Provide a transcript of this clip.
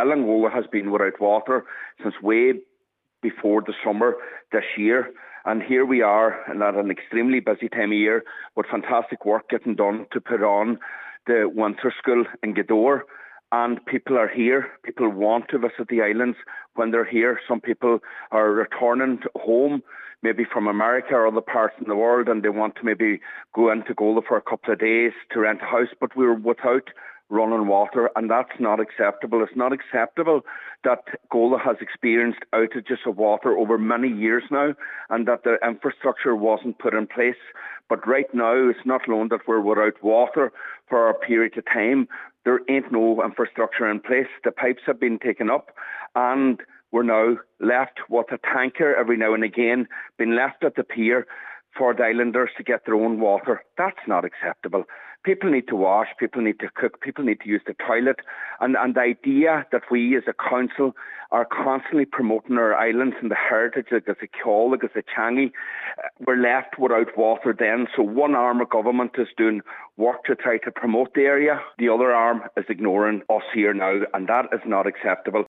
Ilangola has been without water since way before the summer this year. And here we are at an extremely busy time of year with fantastic work getting done to put on the winter school in Gweedore. And people are here. People want to visit the islands when they're here. Some people are returning home, maybe from America or other parts in the world, and they want to maybe go into Gola for a couple of days to rent a house. But we're without running water, and that's not acceptable. It's not acceptable that Gola has experienced outages of water over many years now, and that the infrastructure wasn't put in place. But right now, it's not alone that we're without water for a period of time. There ain't no infrastructure in place. The pipes have been taken up, and we're now left with a tanker every now and again being left at the pier for the islanders to get their own water. That's not acceptable. People need to wash, people need to cook, people need to use the toilet. And the idea that we as a council are constantly promoting our islands and the heritage, like as a Ceol, like as a Changi, we're left without water then. So one arm of government is doing work to try to promote the area. The other arm is ignoring us here now, and that is not acceptable.